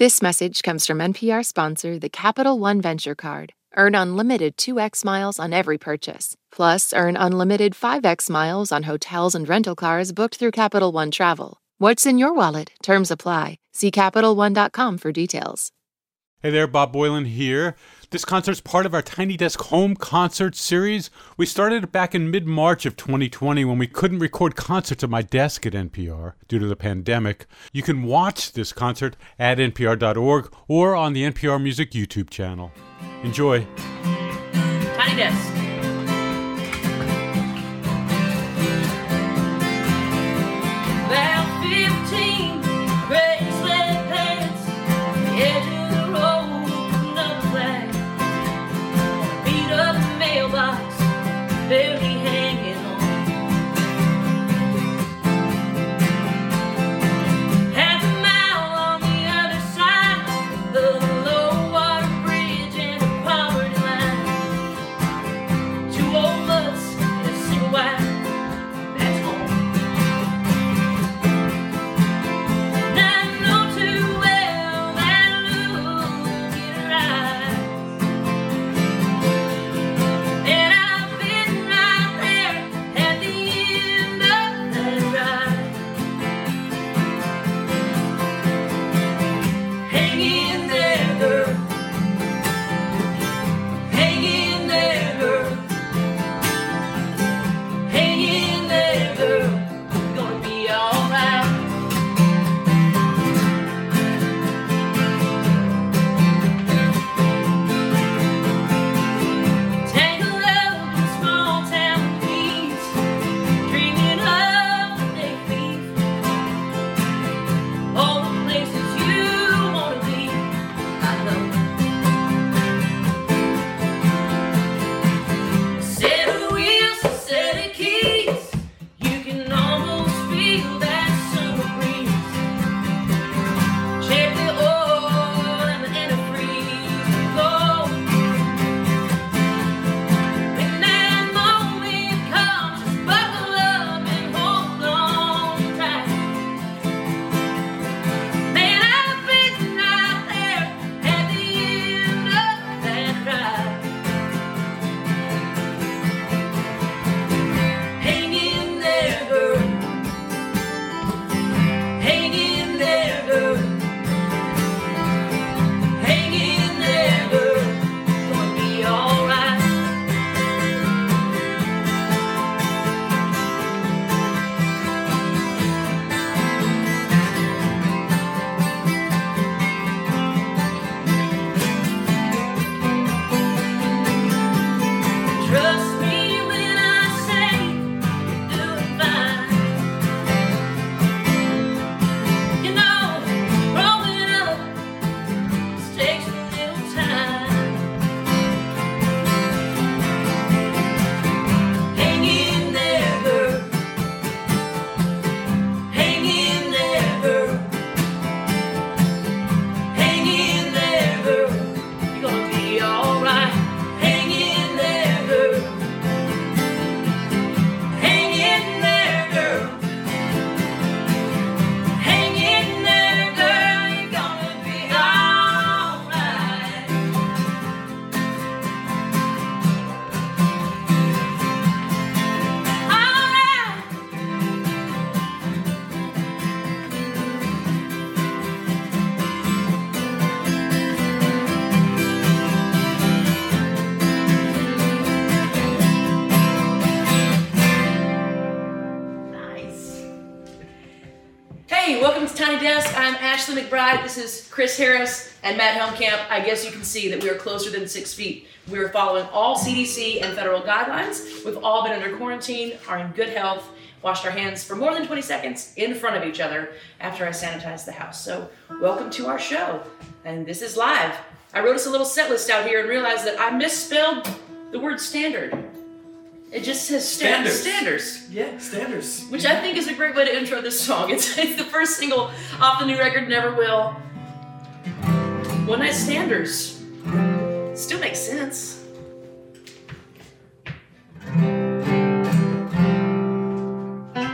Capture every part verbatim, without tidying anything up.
This message comes from N P R sponsor, the Capital One Venture Card. Earn unlimited two x miles on every purchase. Plus, earn unlimited five x miles on hotels and rental cars booked through Capital One Travel. What's in your wallet? Terms apply. See Capital One dot com for details. Hey there, Bob Boilen here. This concert's part of our Tiny Desk Home Concert Series. We started it back in mid-March of twenty twenty when we couldn't record concerts at my desk at N P R due to the pandemic. You can watch this concert at N P R dot org or on the N P R Music YouTube channel. Enjoy. Tiny Desk. About fifteen gray sweatpants, edge of the road, another flag. Beat up the mailbox, barely hanging on. Half a mile on the other side, the low water bridge and the poverty line. Two old mutts and a single wife. That's home. Now I know too well that look in her eyes. And I've been right there at the end of that ride. Hang in there, girl. Hang in there, girl. Hang in there, girl. It's gonna be alright. Tangled up in small town weeds, dreaming of the day thief. All the places you wanna be, I know. Set of wheels, set of keys, you can almost feel that summer breeze. Check the oil and the antifreeze flow. When that moment comes, just buckle up and hold on tight. Man, I've been right there at the end of that ride. Hang in there, girl. Hang in there, girl. Hang in there, girl. Gonna be alright. Trust me when I say you're doing fine. You know, growing up just takes a little time. Hang in there, girl. Hang in there, girl. Hang in there, girl. You're gonna be alright. Hang in there, girl. Hang in there, girl. Hang in there, girl. You're gonna be alright. Alright. Nice. Hey, welcome to Tiny Desk. I'm Ashley McBride. This is Chris Harris and Matt Helmkamp. I guess you can see that we are closer than six feet. We are following all C D C and federal guidelines. We've all been under quarantine, are in good health, washed our hands for more than twenty seconds in front of each other after I sanitized the house. So welcome to our show. And this is live. I wrote us a little set list out here and realized that I misspelled the word standard. It just says sta- Standards. standards. Yeah, standards. Which I think is a great way to intro this song. It's, it's the first single off the new record, Never Will. One Night Standers. Still makes sense.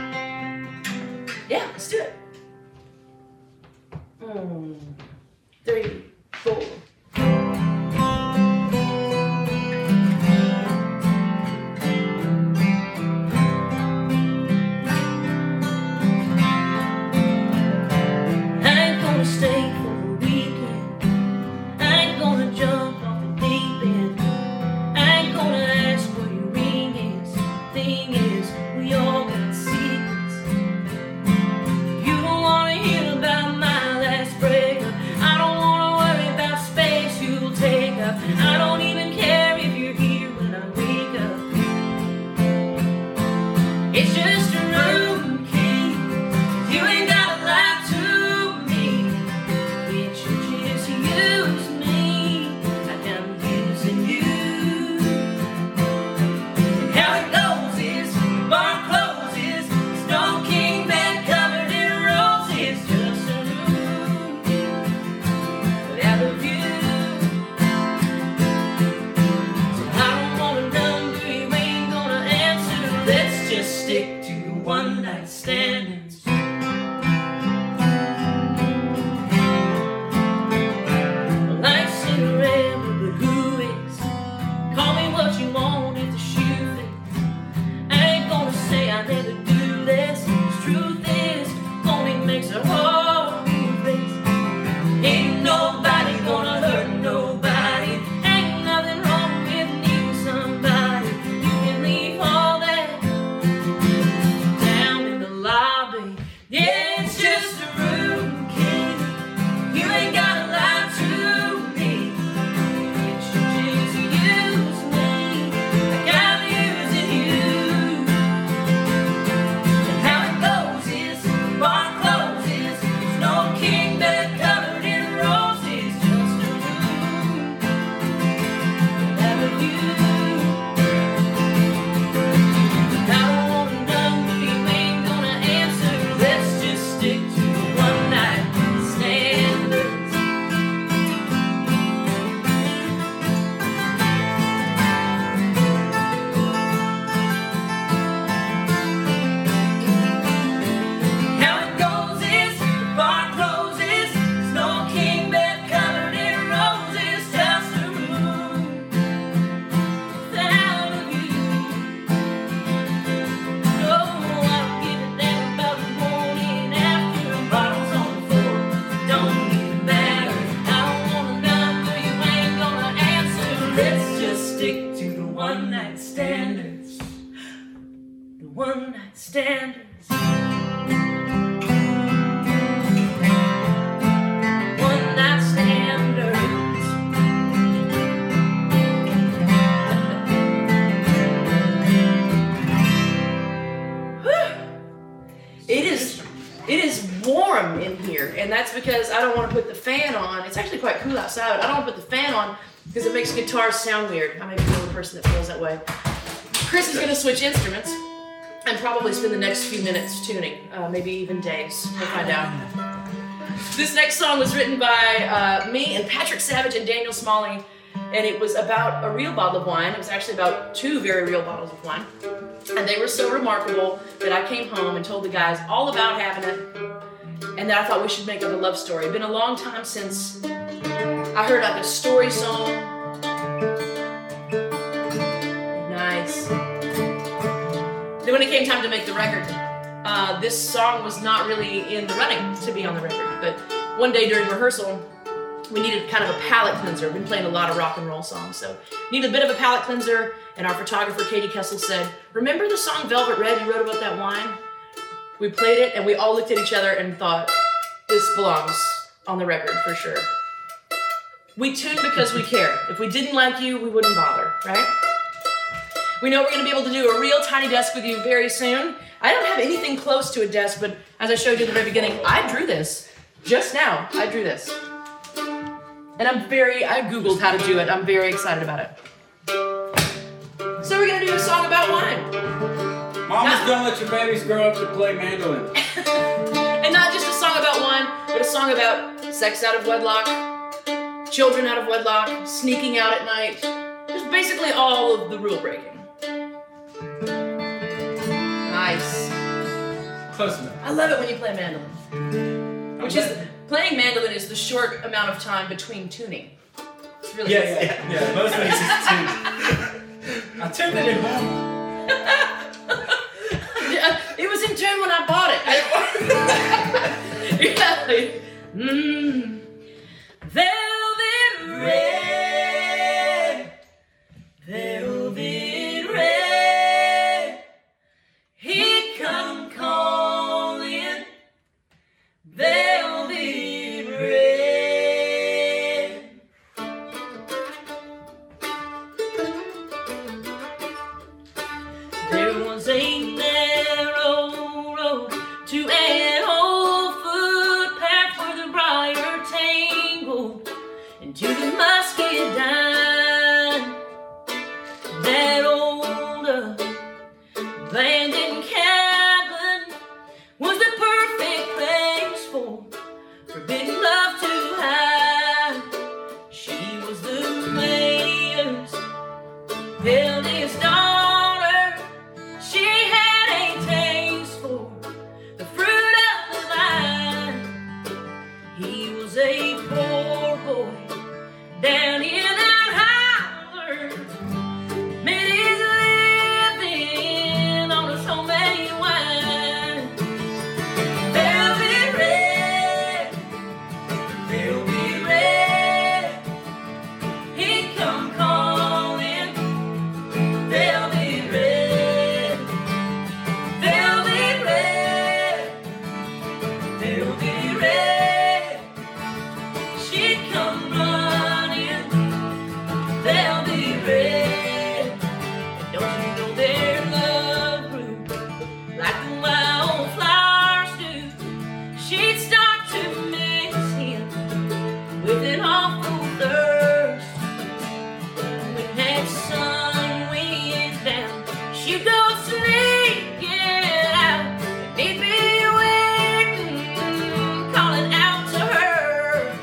Yeah, let's do it. stay for the weekend. I ain't gonna jump off the deep end. I ain't gonna ask where your ring is. Thing is, we all got secrets. You don't wanna hear about my last breakup. I don't wanna worry about space you'll take up. I don't even care if you're here when I wake up. It's just a room key. You ain't gotta lie to me. Can't you just use me like I'm using you? And how it goes is the bar closes. Stone King bed covered in roses. Just a room without a view. So I don't wanna number you ain't gonna answer. Let's just stick to the one night standings. Like Cinderella, but who is? Call me what you want if the shoe fits. I ain't gonna say I never do this. The truth is, only makes a whole new face. Ain't nobody gonna hurt nobody. Ain't nothing wrong with needing somebody. You can leave all that down in the lobby. Yeah, it's just a room key. You ain't gotta lie to me. You should just use me like I'm using you. And how it goes is the bar closes. There's no king bed covered in roses. Just a room without a view. I don't wanna number you ain't gonna answer. Let's just stick to the one night standards. How it goes is the bar closes. There's no king bed covered in roses. Just a room without a view. No, I don't give a damn about the morning after. Bottles on the floor don't even matter. I don't wanna number you ain't gonna answer. Let's just stick to the one night standards. The one night standards. One night standards. It is it is warm in here, and that's because I don't want to put the fan on. It's actually quite cool outside. I don't want to put the fan on because it makes guitars sound weird. I may be the only person that feels that way. Chris is going to switch instruments and probably spend the next few minutes tuning, uh, maybe even days. We'll find out. This next song was written by uh, me and Patrick Savage and Daniel Smalley, and it was about a real bottle of wine. It was actually about two very real bottles of wine. And they were so remarkable that I came home and told the guys all about having it, and that I thought we should make up a love story. It's been a long time since I heard like a story song. Nice. Then when it came time to make the record, uh, this song was not really in the running to be on the record, but one day during rehearsal, we needed kind of a palate cleanser. We've been playing a lot of rock and roll songs, so needed a bit of a palate cleanser, and our photographer, Katie Kessel, said, remember the song Velvet Red you wrote about that wine? We played it, and we all looked at each other and thought, this belongs on the record for sure. We tune because we care. If we didn't like you, we wouldn't bother, right? We know we're going to be able to do a real Tiny Desk with you very soon. I don't have anything close to a desk, but as I showed you at the very beginning, I drew this. Just now, I drew this. And I'm very, I Googled how to do it. I'm very excited about it. So we're going to do a song about wine. Mamas, Not- don't let your babies grow up to play mandolin. And not just a song about wine, but a song about sex out of wedlock, children out of wedlock, sneaking out at night. Just basically all of the rule breaking. Nice. Close enough. I love it when you play mandolin. Which is, playing mandolin is the short amount of time between tuning. It's really Yeah, easy. yeah, yeah. Most of it's just tuned. I tuned it at home. Yeah, it was in tune when I bought it. yeah, Mm. Velvet red, velvet red, he come calling, velvet red. There was a narrow road to an old footpath where the briar tangled into the muscadine. That old abandoned cabin was the perfect place for forbidden love to hide. She was the mayor's eldest daughter. She had a taste for the fruit of the vine. He was a poor boy down in that holler, made his living on his homemade wine. Velvet red, velvet red, he come calling, velvet red, velvet red, velvet red, she come running, velvet red. Don't you know their love grew like the wild flowers do? She'd start to miss him with an awful thirst. When that sun went down, she'd go sneaking out, and he'd be waiting, calling out to her.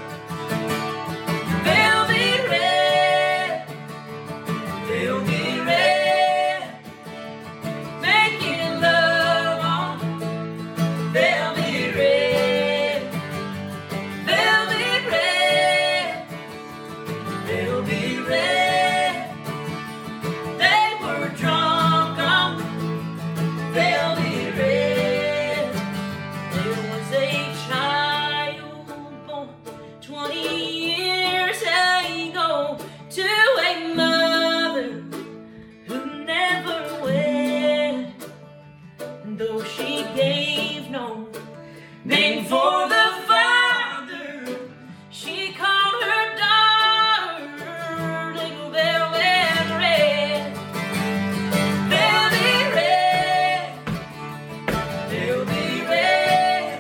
Velvet red, velvet red, making love on velvet red, velvet red, velvet red. They were drunk on velvet red. There was a child born twenty years ago to a mother who never wed, though she gave no name for the father. She called her daughter Little Velvet Red. Velvet red, velvet red,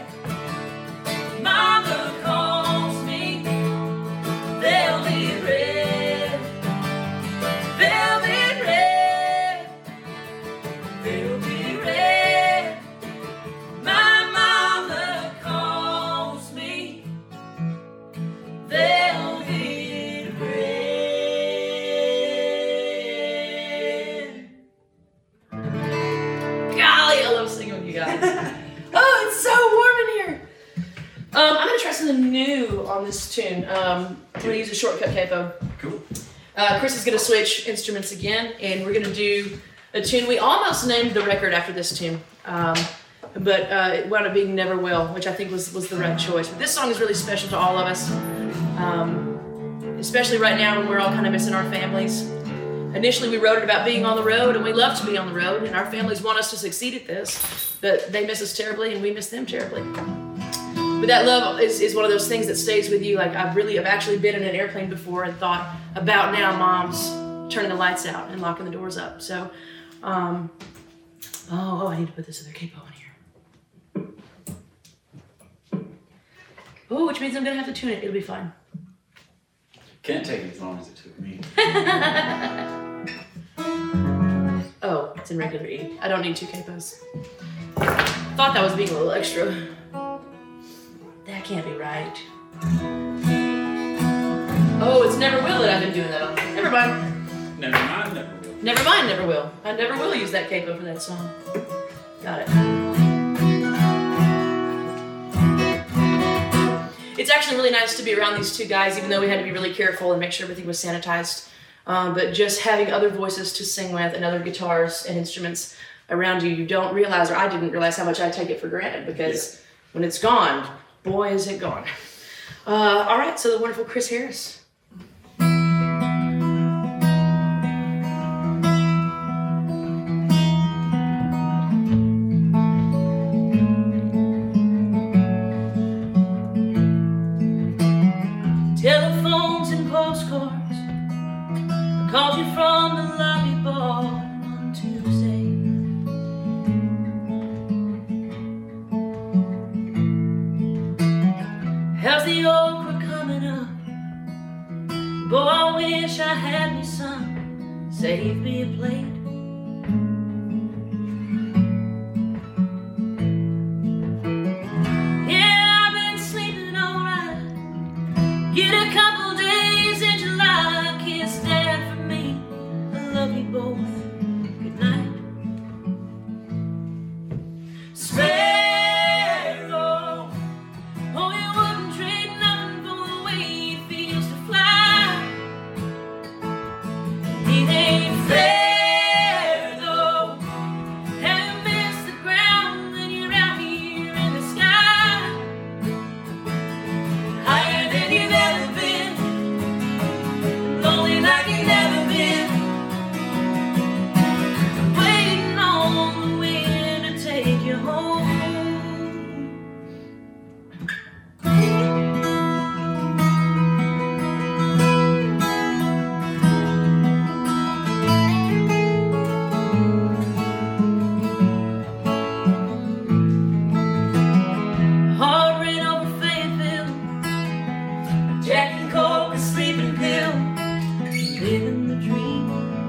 mama calls me velvet red. Velvet red, velvet red, my mama calls me velvet red. Golly, I love singing with you guys. Oh, it's so warm in here. Um, I'm gonna try something new on this tune. Um, I'm gonna use a shortcut capo. Cool. Uh, Chris is gonna switch instruments again, and we're gonna do a tune. We almost named the record after this tune, um, but uh, it wound up being Never Will, which I think was, was the right choice. But this song is really special to all of us, um, especially right now when we're all kind of missing our families. Initially, we wrote it about being on the road, and we love to be on the road, and our families want us to succeed at this, but they miss us terribly, and we miss them terribly. But that love is, is one of those things that stays with you. Like, I've really, I've actually been in an airplane before and thought about now moms turning the lights out and locking the doors up. So, um, oh, oh, I need to put this other capo in here. Oh, which means I'm gonna have to tune it. It'll be fine. Can't take it as long as it took me. Oh, it's in regular E. I don't need two capos. Thought that was being a little extra. That can't be right. Oh, it's Never Will that I've been doing that on. Never mind. Never mind, never will. Never mind, Never Will. I never will use that capo for that song. Got it. It's actually really nice to be around these two guys, even though we had to be really careful and make sure everything was sanitized. Um, but just having other voices to sing with and other guitars and instruments around you, you don't realize, or I didn't realize how much I take it for granted, because yeah. when it's gone, boy, is it gone. Uh, all right, so the wonderful Chris Harris. Telephones and postcards, I called you from the lobby bar on Tuesday. How's the okra coming up? Boy, I wish I had me some. Save me a plate. Yeah, I've been sleeping alright. Get a couple days in July. Kiss Dad for me. I love you both. Good night. Sparrow, oh, you wouldn't trade nothing for the way it feels to fly. It ain't fair though. Have you missed the ground when you're out here in the sky? Higher than you've ever been, lonely like you've never been, waiting on the wind to take you home. Heart ran over Fayetteville, Jack and Coke, a sleeping pill, living the dream.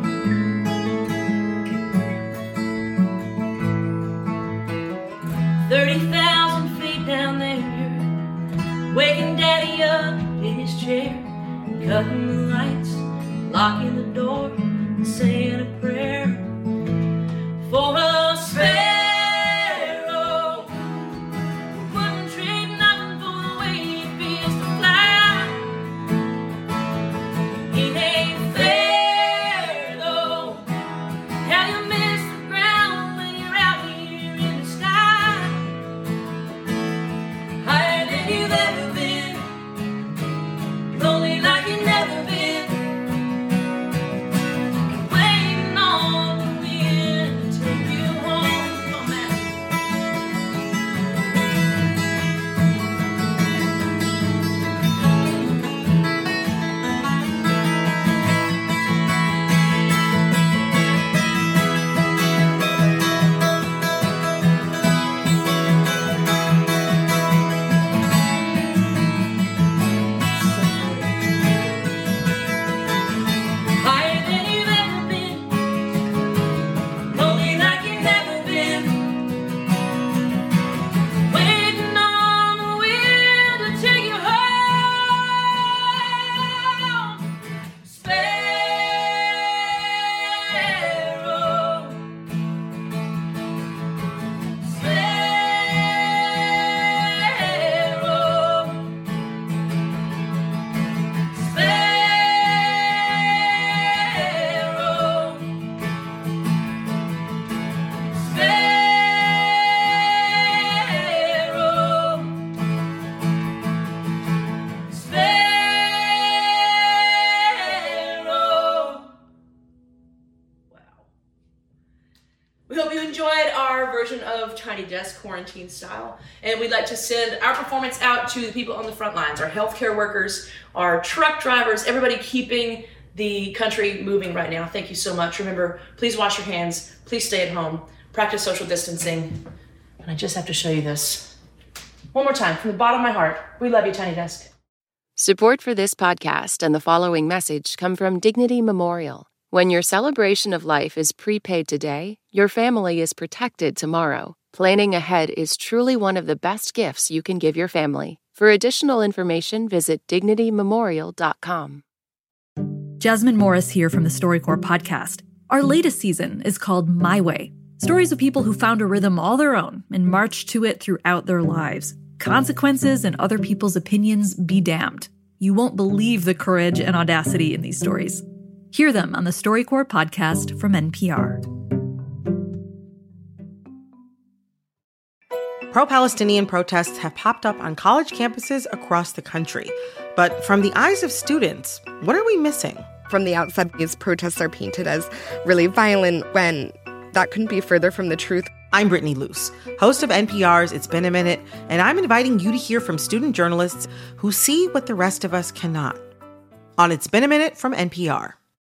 Thirty thousand feet down there, you're waking Daddy up in his chair, cutting the lights, locking the door, and saying a prayer for a sparrow. Wouldn't trade nothing for the way it feels to fly. It ain't fair though. How you miss the ground when you're out here in the sky. Higher than you've ever been, lonely like you've never been, waiting on the wind to take you home. Come on, man. Higher than you've ever been, lonely like you've never been, waiting on the wind to take you home. Sparrow, sparrow, sparrow, sparrow. Wow. We hope you enjoyed our version of Tiny Desk Quarantine Style, and we'd like to send our performance out to the people on the front lines, our healthcare workers, our truck drivers, everybody keeping the country moving right now. Thank you so much. Remember, please wash your hands, please stay at home, practice social distancing. And I just have to show you this. One more time, from the bottom of my heart, we love you, Tiny Desk. Support for this podcast and the following message come from Dignity Memorial. When your celebration of life is prepaid today, your family is protected tomorrow. Planning ahead is truly one of the best gifts you can give your family. For additional information, visit dignity memorial dot com. Jasmine Morris here from the StoryCorps podcast. Our latest season is called My Way. Stories of people who found a rhythm all their own and marched to it throughout their lives. Consequences and other people's opinions be damned. You won't believe the courage and audacity in these stories. Hear them on the StoryCorps podcast from N P R. Pro-Palestinian protests have popped up on college campuses across the country. But from the eyes of students, what are we missing? From the outside, these protests are painted as really violent when that couldn't be further from the truth. I'm Brittany Luce, host of N P R's It's Been a Minute, and I'm inviting you to hear from student journalists who see what the rest of us cannot. On It's Been a Minute from N P R.